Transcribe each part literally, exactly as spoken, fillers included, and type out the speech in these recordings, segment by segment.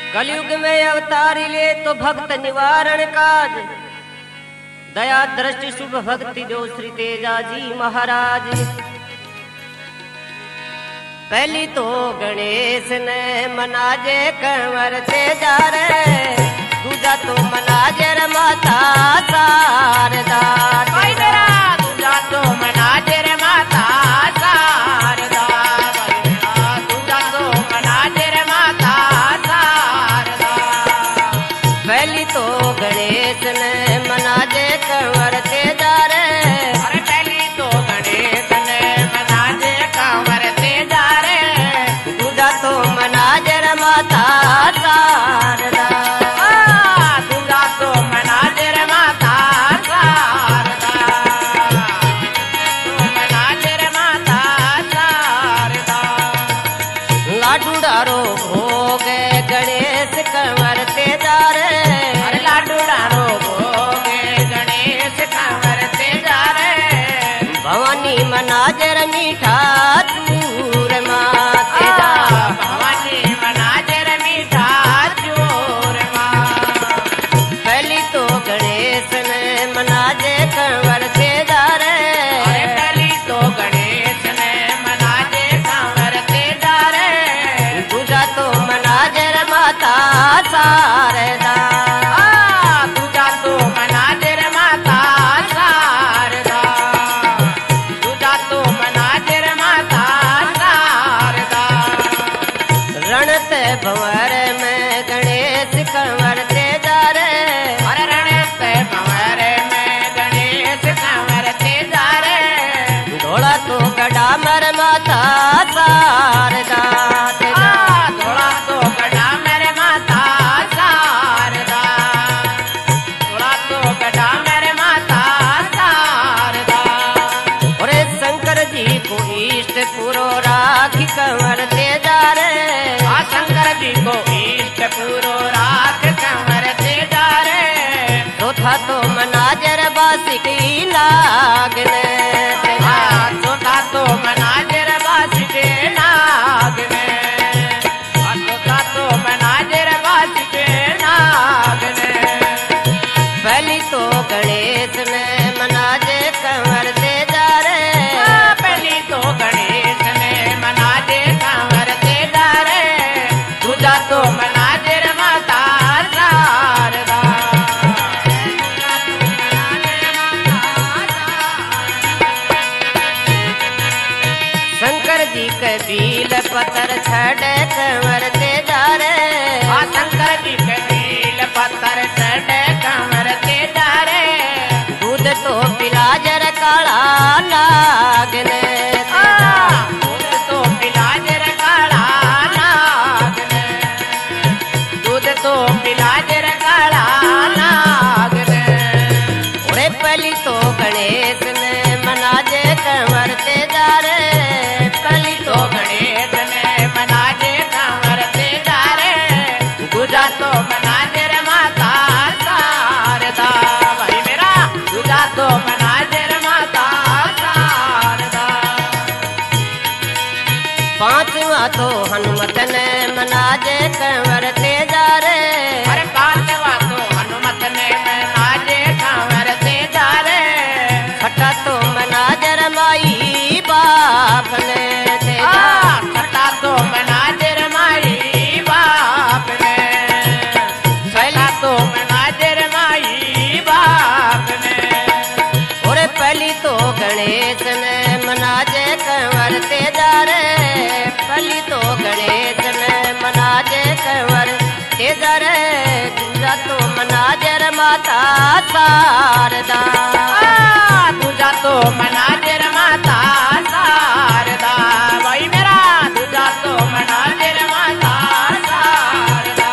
कलयुग में अवतारी ले तो भक्त निवारण काज, दया दृष्टि शुभ भक्ति दो श्री तेजा जी महाराज। पहली तो गणेश ने मनाजे कंवर तेजा रे, दूजा तो मनाजे रे माता शारदा। दूजा तो मनाजे रे माता शारदा, दूजा तो मनाजे रे माता शारदा। पहली तो गणेश ने मनाजे कंवर तेजा रे, अरे पहली तो गणेश ने मनाजे कंवर तेजा रे, दूजा तो मनाजे रे माता शारदा। दूजा तो मनाजे रे माता शारदा, तो मनाजे रे माता शारदा। लाडू डारो भोग गणेश कंवर तेजा रे, अरे लाडू डारो भोगे गणेश कंवर तेजा रे, भवानी मनाजे रे मीठा चूर माँ तेजा। भवानी मनाजे रे मीठा चूर माँ। पहली तो गणेश ने मनाजे कंवर तेजा रे, अरे पहली तो गणेश ने मनाजे कंवर तेजा रे, दूजा तो मनाजे रे माता शारदा। दूजा तो मनाजे रे माता शारदा, दूजा तो मनाजे रे माता शारदा। रणत भंवर में गणेश कंवर तेजा रे, अरे रणत भंवर में गणेश कंवर तेजा रे, धोला तो गड़ा मर माता शारदा तेजा। थोड़ा तो गड़ा मेरे माता शारदा, थोड़ा तो गड़ा मेरे माता शारदा। और शंकर जी को इष्ट पूरो राखी कंवर तेजा रे, आ शंकर जी को इष्ट पूरो राख कंवर तेजा रे, चौथा तो मनाजर बासिकी नागने तेजा। आ चौथा तो मनाजर बासिके नाग में, आ चौथा तो मनाजर बासिके नाग में। पहली तो गणेश ने मनाजे कंवर तेजा रे, पहली तो गणेश ने मनाजे कंवर तेजा रे, दूजा तो मनाजे रे माता शारदा। शंकर जी के बील पतर छड़े कंवर तेजा रे, आ शंकर जी के बील पत्थर चढ़े कंवर तेजा रे, दूध तो पिलाजर काला नागने तेजा। दूध तो पिलाजर काला नाग ने, दूध तो पिलाजर काला नाग ने। ओरे पहली तो गणेश ने मनाजे कंवर तेजा रे, पहली तो गणेश ने मनाजे कंवर तेजा रे, दूजा तो मनाजे रे माता शारदा। भाई मेरा दूजा तो मनाजे रे माता शारदा। पांचवा तो हनुमत ने मनाजे कंवर तेजा रे, अरे पांचवा तो हनुमत ने मनाजे कंवर तेजा रे, छठा तो मनाजर माई बाप ने तेजा। छठा तो मनाजे रे माई बाप ने, छठा तो मनाजे रे माई बाप ने। ओरे पहली तो गणेश ने मनाजे कंवर तेजा रे, पहली तो गणेश ने मनाजे कंवर तेजा रे, दूजा तो मनाजर माता शारदा। दूजा तो मनाजे रे माता शारदा। भाई मेरा दूजा तो मनाजे रे माता शारदा।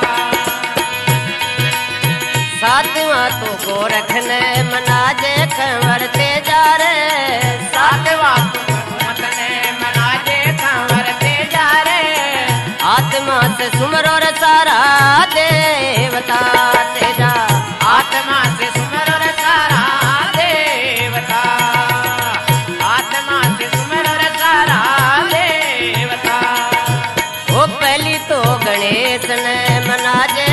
सातवां तो गोरख ने मनाजे कंवर तेजा रे, सातवां तो हनुमत ने मनाजे कंवर तेजा रे, आत्मा से सुमरो रे सारा देवता तेजा। आत्मा से सुमरो रे सारा देवता, आत्मा से सुमरो रे सारा देवता। ओ पहली तो गणेश ने मनाजे